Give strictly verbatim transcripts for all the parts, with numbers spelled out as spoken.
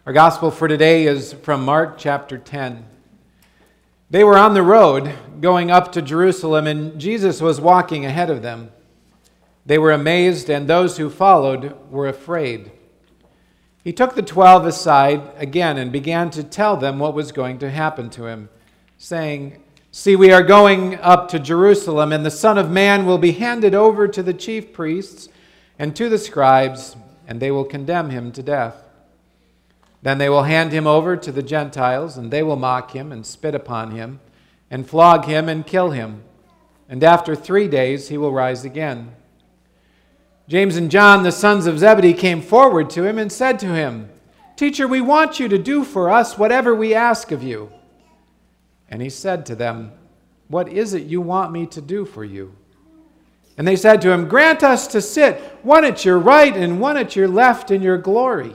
Our gospel for today is from Mark chapter ten. They were on the road going up to Jerusalem, and Jesus was walking ahead of them. They were amazed, and those who followed were afraid. He took the twelve aside again and began to tell them what was going to happen to him, saying, "See, we are going up to Jerusalem, and the Son of Man will be handed over to the chief priests and to the scribes, and they will condemn him to death. Then they will hand him over to the Gentiles, and they will mock him and spit upon him and flog him and kill him. And after three days he will rise again." James and John, the sons of Zebedee, came forward to him and said to him, "Teacher, we want you to do for us whatever we ask of you." And he said to them, "What is it you want me to do for you?" And they said to him, "Grant us to sit, one at your right and one at your left in your glory."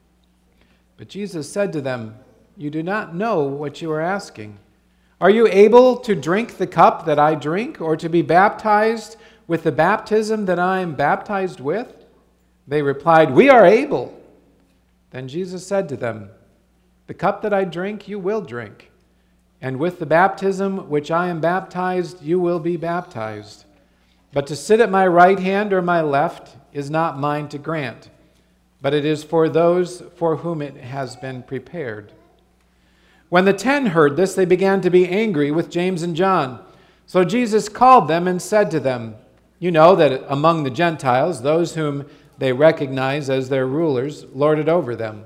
But Jesus said to them, "You do not know what you are asking. Are you able to drink the cup that I drink, or to be baptized with the baptism that I am baptized with?" They replied, "We are able." Then Jesus said to them, "The cup that I drink you will drink, and with the baptism which I am baptized you will be baptized. But to sit at my right hand or my left is not mine to grant, but it is for those for whom it has been prepared." When the ten heard this, they began to be angry with James and John. So Jesus called them and said to them, "You know that among the Gentiles, those whom they recognize as their rulers lord it over them,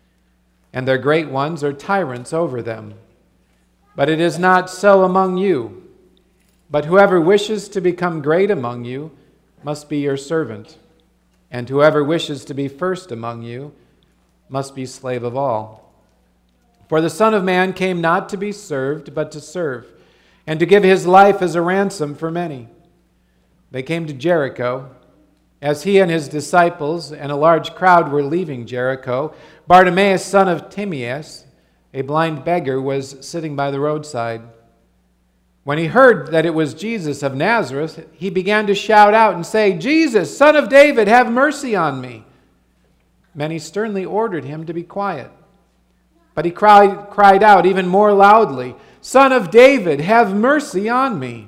and their great ones are tyrants over them. But it is not so among you. But whoever wishes to become great among you must be your servant. And whoever wishes to be first among you must be slave of all. For the Son of Man came not to be served, but to serve, and to give his life as a ransom for many." They came to Jericho. As he and his disciples and a large crowd were leaving Jericho, Bartimaeus, son of Timaeus, a blind beggar, was sitting by the roadside. When he heard that it was Jesus of Nazareth, he began to shout out and say, "Jesus, Son of David, have mercy on me." Many sternly ordered him to be quiet. But he cried, cried out even more loudly, "Son of David, have mercy on me."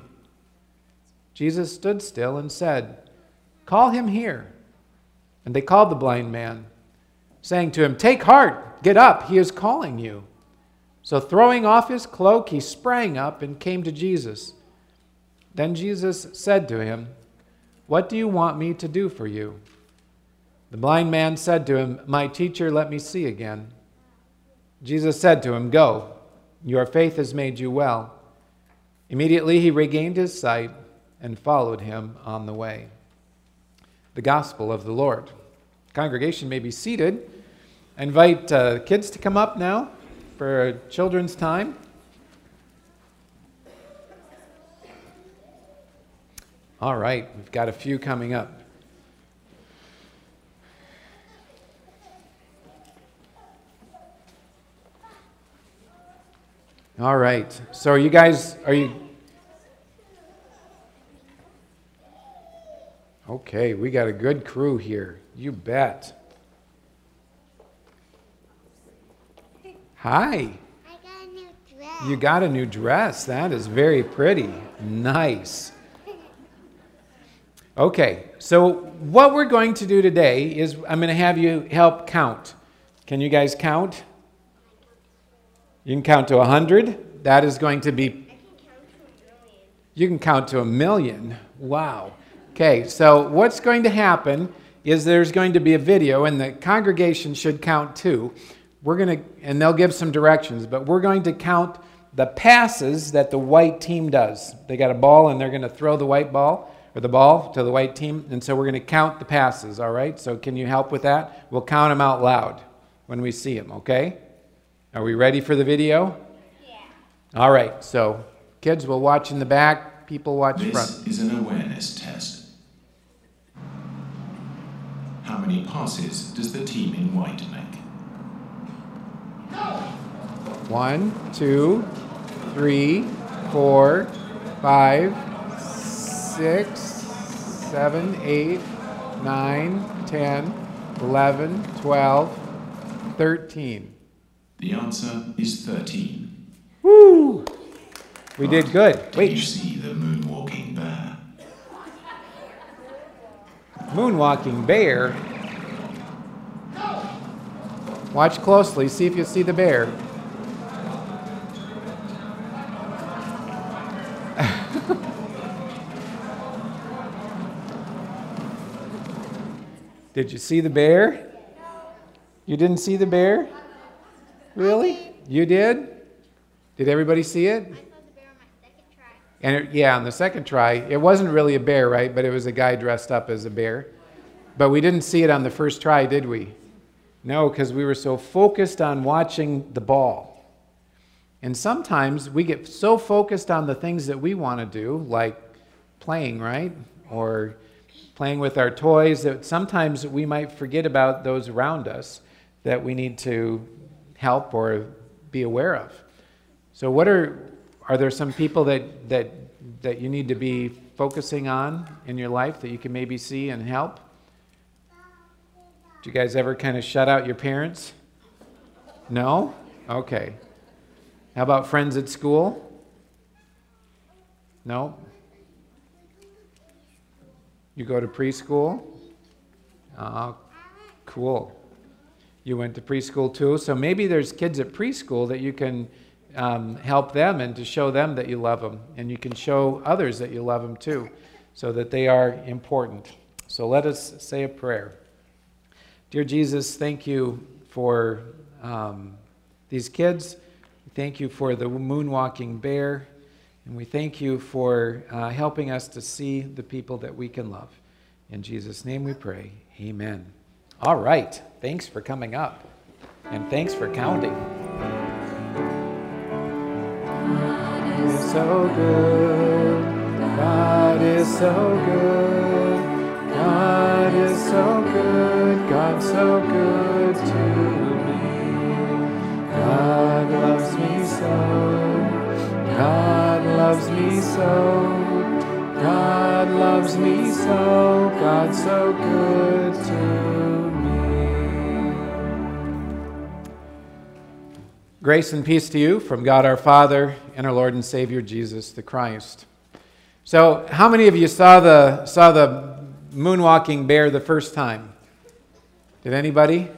Jesus stood still and said, "Call him here." And they called the blind man, saying to him, "Take heart, get up, he is calling you." So throwing off his cloak, he sprang up and came to Jesus. Then Jesus said to him, "What do you want me to do for you?" The blind man said to him, "My teacher, let me see again." Jesus said to him, "Go, your faith has made you well." Immediately he regained his sight and followed him on the way. The Gospel of the Lord. Congregation may be seated. I invite uh, kids to come up now for children's time. All right, we've got a few coming up. All right, so are you guys, are you... Okay, we got a good crew here. You bet. Hi. I got a new dress. You got a new dress. That is very pretty. Nice. Okay, so what we're going to do today is I'm going to have you help count. Can you guys count? You can count to a hundred. That is going to be... I can count to a million. You can count to a million. Wow. Okay, so what's going to happen is there's going to be a video, and the congregation should count too. We're going to, and they'll give some directions, but we're going to count the passes that the white team does. They got a ball, and they're going to throw the white ball, or the ball, to the white team, and so we're going to count the passes, all right? So can you help with that? We'll count them out loud when we see them, okay? Are we ready for the video? Yeah. All right, so kids will watch in the back, people watch This front. is an awareness test. How many passes does the team in white make? One, two, three, four, five, six, seven, eight, nine, ten, eleven, twelve, thirteen. The answer is thirteen. Woo! We did good. Did Wait. you see the moonwalking bear? Moonwalking bear. Watch closely. See if you see the bear. Did you see the bear? You didn't see the bear? Really? You did? Did everybody see it? I saw the bear on my second try. And it, yeah, on the second try, it wasn't really a bear, right? But it was a guy dressed up as a bear. But we didn't see it on the first try, did we? No, because we were so focused on watching the ball. And sometimes we get so focused on the things that we want to do, like playing, right? Or playing with our toys, that sometimes we might forget about those around us that we need to help or be aware of. So what are, are there some people that, that, that you need to be focusing on in your life that you can maybe see and help? Did you guys ever kind of shut out your parents? No? Okay. How about friends at school? No? You go to preschool? Oh, cool. You went to preschool too? So maybe there's kids at preschool that you can um, help them and to show them that you love them. And you can show others that you love them too, so that they are important. So let us say a prayer. Dear Jesus, thank you for um, these kids. Thank you for the moonwalking bear. And we thank you for uh, helping us to see the people that we can love. In Jesus' name we pray. Amen. All right. Thanks for coming up. And thanks for counting. God is so good. God is so good. God is so good. God's so good to me. God loves me so. God loves me so, God loves me so, God's so good to me. Grace and peace to you from God our Father and our Lord and Savior Jesus the Christ. So, how many of you saw the saw the moonwalking bear the first time? Did anybody?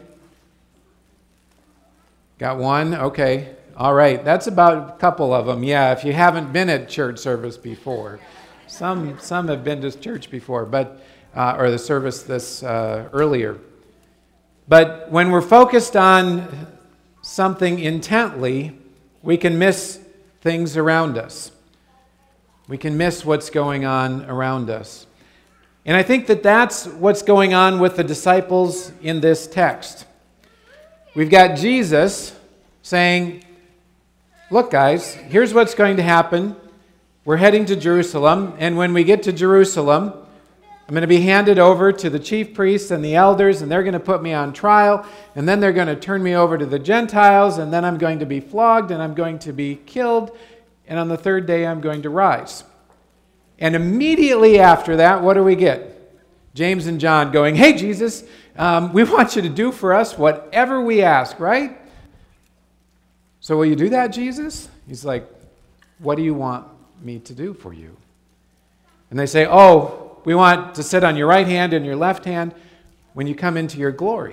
Got one? Okay. All right, that's about a couple of them. Yeah, if you haven't been at church service before. Some some have been to church before, but uh, or the service this uh, earlier. But when we're focused on something intently, we can miss things around us. We can miss what's going on around us. And I think that that's what's going on with the disciples in this text. We've got Jesus saying, look, guys, here's what's going to happen. We're heading to Jerusalem, and when we get to Jerusalem, I'm going to be handed over to the chief priests and the elders, and they're going to put me on trial, and then they're going to turn me over to the Gentiles, and then I'm going to be flogged, and I'm going to be killed, and on the third day I'm going to rise. And immediately after that, what do we get? James and John going, hey, Jesus, um, we want you to do for us whatever we ask, right? So will you do that, Jesus? He's like, what do you want me to do for you? And they say, oh, we want to sit on your right hand and your left hand when you come into your glory.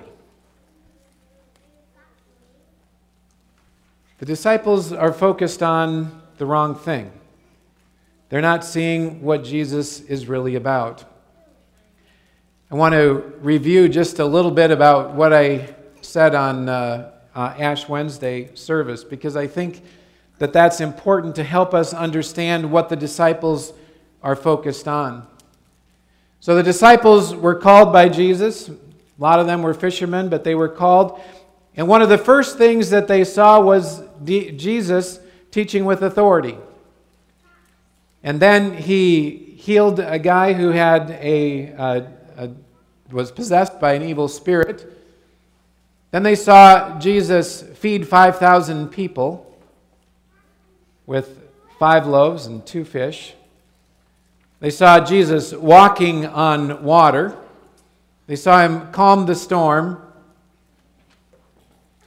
The disciples are focused on the wrong thing. They're not seeing what Jesus is really about. I want to review just a little bit about what I said on uh, Uh, Ash Wednesday service, because I think that that's important to help us understand what the disciples are focused on. So the disciples were called by Jesus. A lot of them were fishermen, but they were called. And one of the first things that they saw was D- Jesus teaching with authority. And then he healed a guy who had a, a, a was possessed by an evil spirit. Then they saw Jesus feed five thousand people with five loaves and two fish. They saw Jesus walking on water. They saw him calm the storm.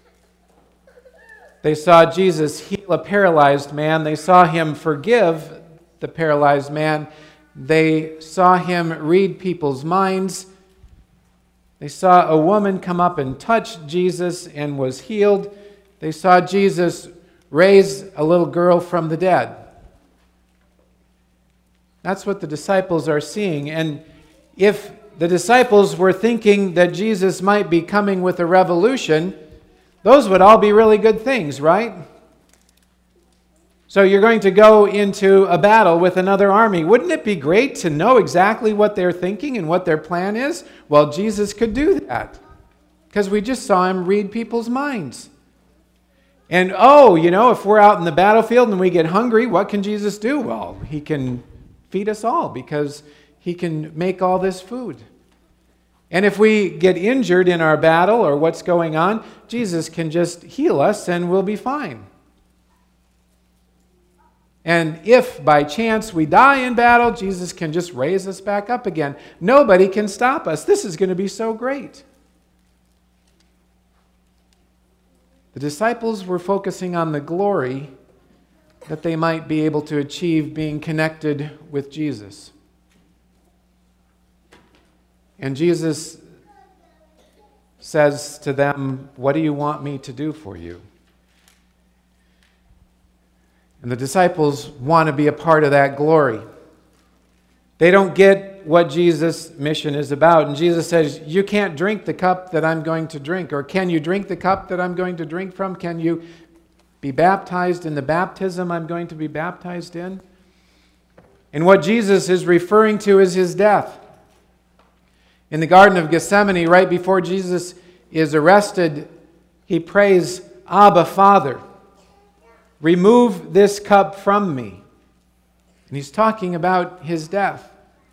They saw Jesus heal a paralyzed man. They saw him forgive the paralyzed man. They saw him read people's minds. They saw a woman come up and touch Jesus and was healed. They saw Jesus raise a little girl from the dead. That's what the disciples are seeing. And if the disciples were thinking that Jesus might be coming with a revolution, those would all be really good things, right? So you're going to go into a battle with another army. Wouldn't it be great to know exactly what they're thinking and what their plan is? Well, Jesus could do that because we just saw him read people's minds. And oh, you know, if we're out in the battlefield and we get hungry, what can Jesus do? Well, he can feed us all because he can make all this food. And if we get injured in our battle or what's going on, Jesus can just heal us and we'll be fine. And if by chance we die in battle, Jesus can just raise us back up again. Nobody can stop us. This is going to be so great. The disciples were focusing on the glory that they might be able to achieve being connected with Jesus. And Jesus says to them, "What do you want me to do for you?" And the disciples want to be a part of that glory. They don't get what Jesus' mission is about. And Jesus says, "You can't drink the cup that I'm going to drink." Or, "Can you drink the cup that I'm going to drink from? Can you be baptized in the baptism I'm going to be baptized in?" And what Jesus is referring to is his death. In the Garden of Gethsemane, right before Jesus is arrested, he prays, "Abba, Father, remove this cup from me." And he's talking about his death.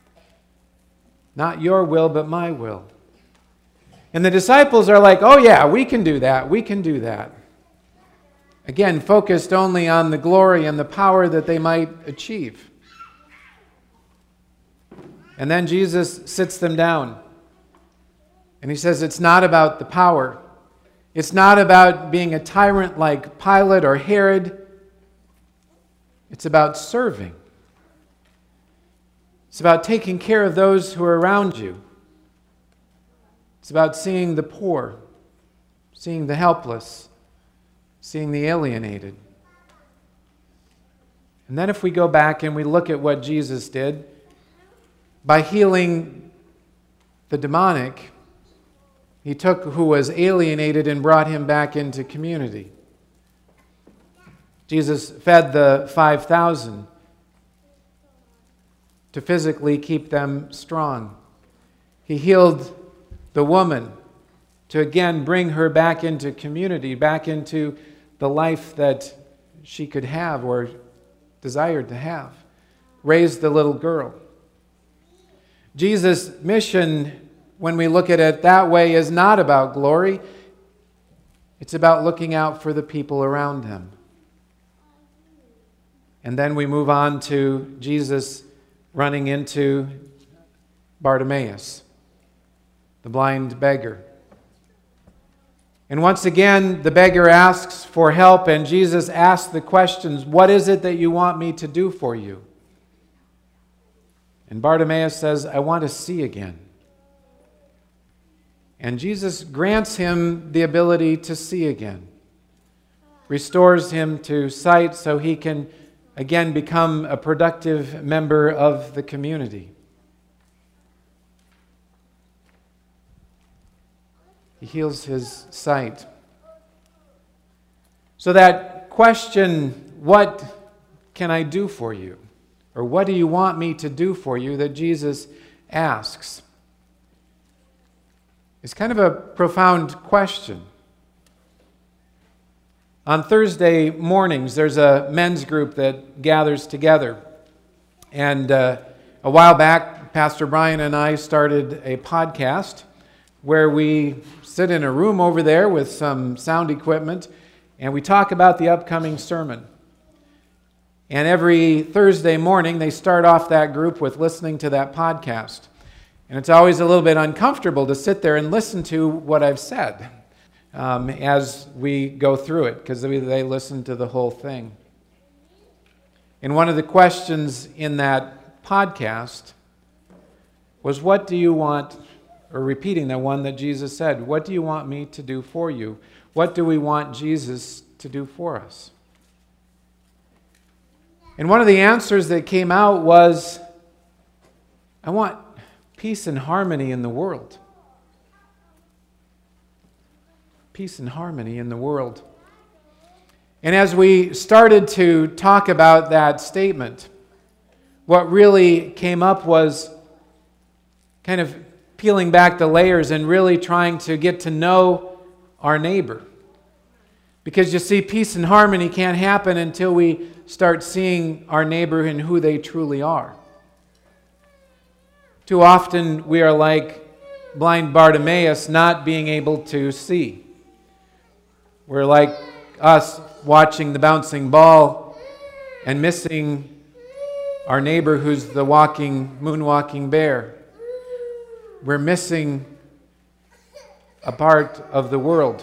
Not your will, but my will. And the disciples are like, "Oh yeah, we can do that, we can do that." Again, focused only on the glory and the power that they might achieve. And then Jesus sits them down. And he says, it's not about the power. It's not about being a tyrant like Pilate or Herod. It's about serving. It's about taking care of those who are around you. It's about seeing the poor, seeing the helpless, seeing the alienated. And then if we go back and we look at what Jesus did, by healing the demonic, he took who was alienated and brought him back into community. Jesus fed the five thousand to physically keep them strong. He healed the woman to again bring her back into community, back into the life that she could have or desired to have. Raised the little girl. Jesus' mission, when we look at it that way, is not about glory. It's about looking out for the people around him. And then we move on to Jesus running into Bartimaeus, the blind beggar. And once again, the beggar asks for help, and Jesus asks the questions, "What is it that you want me to do for you?" And Bartimaeus says, "I want to see again." And Jesus grants him the ability to see again, restores him to sight so he can again become a productive member of the community. He heals his sight. So that question, "What can I do for you?" or "What do you want me to do for you?" that Jesus asks, it's kind of a profound question. On Thursday mornings, there's a men's group that gathers together. And uh, a while back, Pastor Brian and I started a podcast where we sit in a room over there with some sound equipment, and we talk about the upcoming sermon. And every Thursday morning, they start off that group with listening to that podcast. And it's always a little bit uncomfortable to sit there and listen to what I've said. um, as we go through it, because they, they listen to the whole thing. And one of the questions in that podcast was, what do you want, or repeating the one that Jesus said, what do you want me to do for you? What do we want Jesus to do for us? And one of the answers that came out was, I want peace and harmony in the world. Peace and harmony in the world. And as we started to talk about that statement, what really came up was kind of peeling back the layers and really trying to get to know our neighbor. Because you see, peace and harmony can't happen until we start seeing our neighbor and who they truly are. Too often we are like blind Bartimaeus, not being able to see. We're like us watching the bouncing ball and missing our neighbor who's the walking, moonwalking bear. We're missing a part of the world.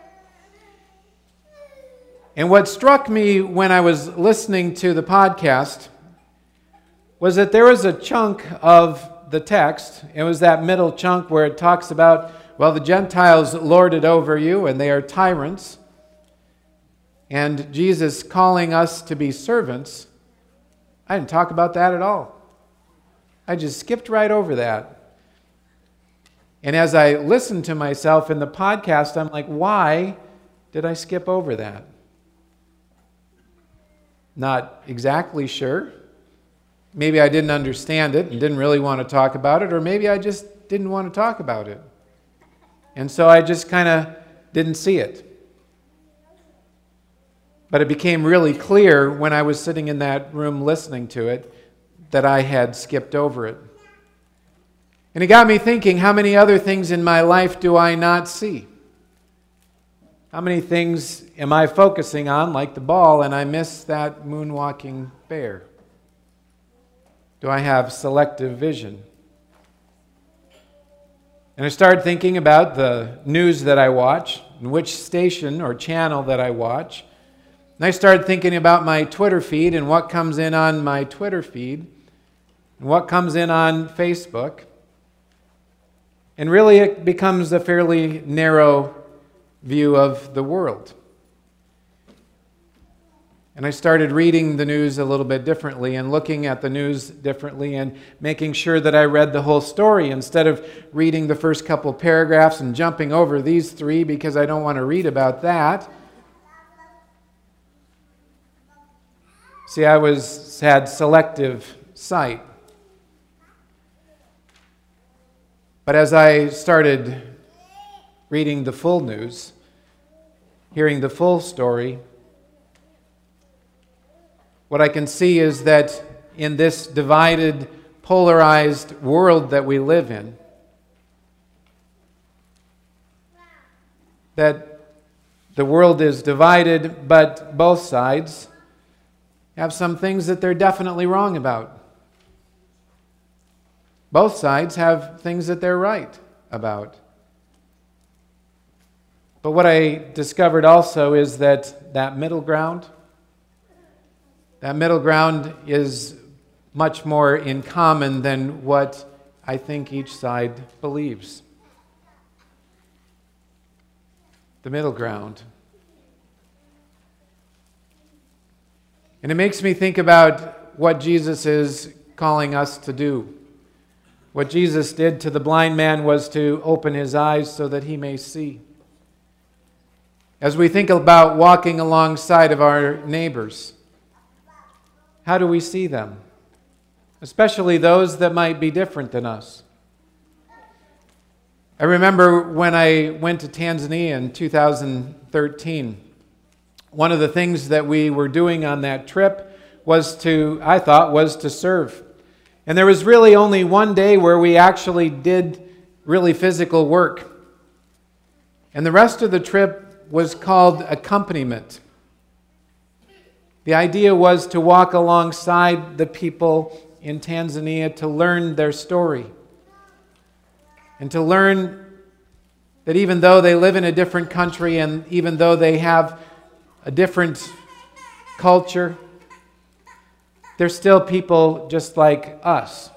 And what struck me when I was listening to the podcast was that there was a chunk of the text. It was that middle chunk where it talks about, well, the Gentiles lord it over you and they are tyrants. And Jesus calling us to be servants. I didn't talk about that at all. I just skipped right over that. And as I listened to myself in the podcast, I'm like, why did I skip over that? Not exactly sure. Maybe I didn't understand it and didn't really want to talk about it, or maybe I just didn't want to talk about it. And so I just kind of didn't see it. But it became really clear when I was sitting in that room listening to it that I had skipped over it. And it got me thinking, how many other things in my life do I not see? How many things am I focusing on, like the ball, and I miss that moonwalking bear? Do I have selective vision? And I started thinking about the news that I watch, and which station or channel that I watch. And I started thinking about my Twitter feed and what comes in on my Twitter feed and what comes in on Facebook. And really it becomes a fairly narrow view of the world. And I started reading the news a little bit differently and looking at the news differently and making sure that I read the whole story instead of reading the first couple paragraphs and jumping over these three because I don't want to read about that. See, I was had selective sight. But as I started reading the full news, hearing the full story, what I can see is that in this divided, polarized world that we live in, that the world is divided, but both sides have some things that they're definitely wrong about. Both sides have things that they're right about. But what I discovered also is that that middle ground, that middle ground is much more in common than what I think each side believes. The middle ground. And it makes me think about what Jesus is calling us to do. What Jesus did to the blind man was to open his eyes so that he may see. As we think about walking alongside of our neighbors, how do we see them? Especially those that might be different than us. I remember when I went to Tanzania in two thousand thirteen, one of the things that we were doing on that trip was to, I thought, was to serve. And there was really only one day where we actually did really physical work. And the rest of the trip was called accompaniment. The idea was to walk alongside the people in Tanzania to learn their story and to learn That even though they live in a different country and even though they have a different culture, they're still people just like us.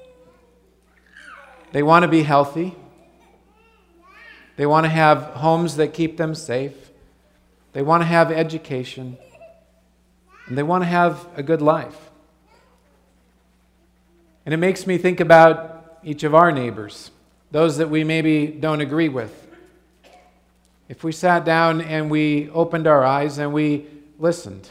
They want to be healthy. They want to have homes that keep them safe. They want to have education. And they want to have a good life. And it makes me think about each of our neighbors, those that we maybe don't agree with. If we sat down and we opened our eyes and we listened,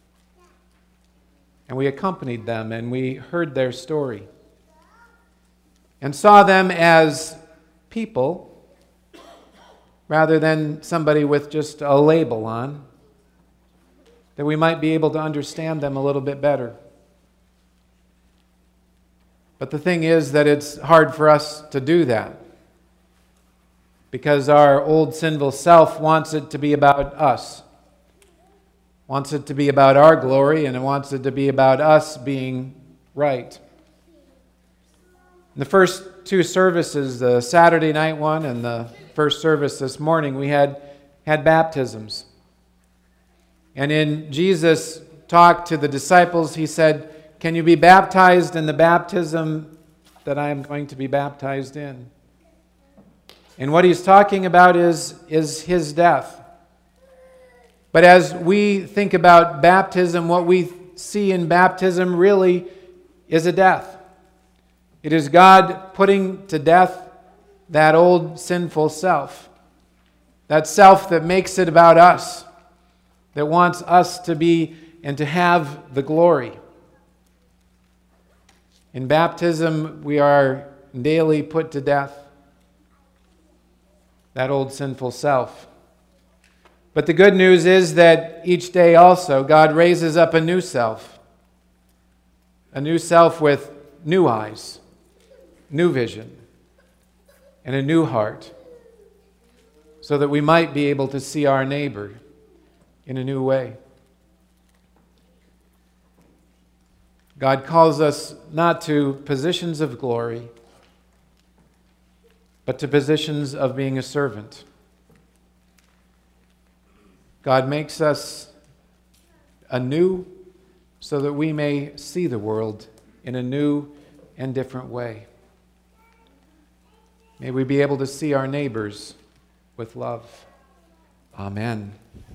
and we accompanied them and we heard their story, and saw them as people rather than somebody with just a label on, that we might be able to understand them a little bit better. But the thing is that it's hard for us to do that because our old sinful self wants it to be about us, wants it to be about our glory, and it wants it to be about us being right. In the first two services, the Saturday night one and the first service this morning, we had, had baptisms. And in Jesus' talk to the disciples, he said, "Can you be baptized in the baptism that I am going to be baptized in?" And what he's talking about is, is his death. But as we think about baptism, what we see in baptism really is a death. It is God putting to death that old sinful self, that self that makes it about us, that wants us to be and to have the glory. In baptism, we are daily put to death, that old sinful self. But the good news is that each day also God raises up a new self, a new self with new eyes, new vision, and a new heart, so that we might be able to see our neighbor in a new way. God calls us not to positions of glory, but to positions of being a servant. God makes us anew so that we may see the world in a new and different way. May we be able to see our neighbors with love. Amen.